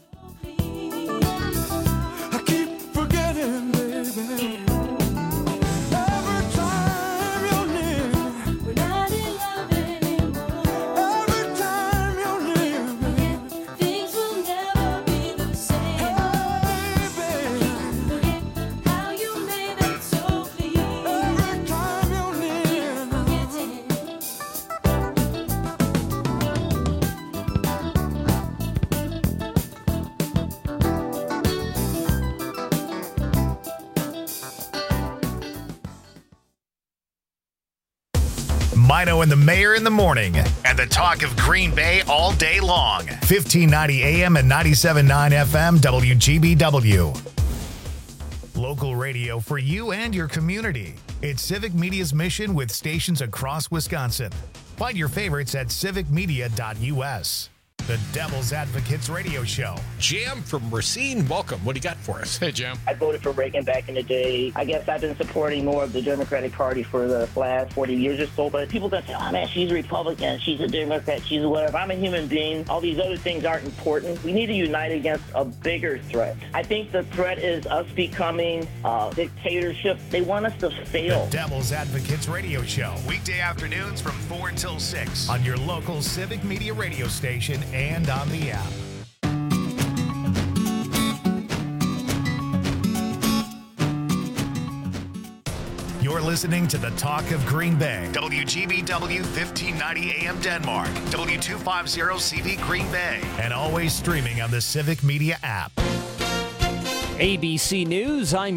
I keep forgetting, baby. Every time you're near, we're not in love anymore. Every time you're near, things will never be the same. Hey, baby, forget how you made that so clear. Every time you're near, Mino and the Mayor in the morning, and the talk of Green Bay all day long. 1590 AM and 97.9 FM WGBW. Local radio for you and your community. It's Civic Media's mission with stations across Wisconsin. Find your favorites at civicmedia.us. The Devil's Advocates Radio Show. Jam from Racine, welcome. What do you got for us? Hey, Jam. I voted for Reagan back in the day. I guess I've been supporting more of the Democratic Party for the last 40 years or so, but people don't say, oh man, she's a Republican, she's a Democrat, she's a whatever. I'm a human being. All these other things aren't important. We need to unite against a bigger threat. I think the threat is us becoming a dictatorship. They want us to fail. The Devil's Advocates Radio Show. Weekday afternoons from 4 until 6 on your local Civic Media radio station and on the app. You're listening to the Talk of Green Bay. WGBW 1590 AM Denmark. W250 CV Green Bay. And always streaming on the Civic Media app. ABC News, I'm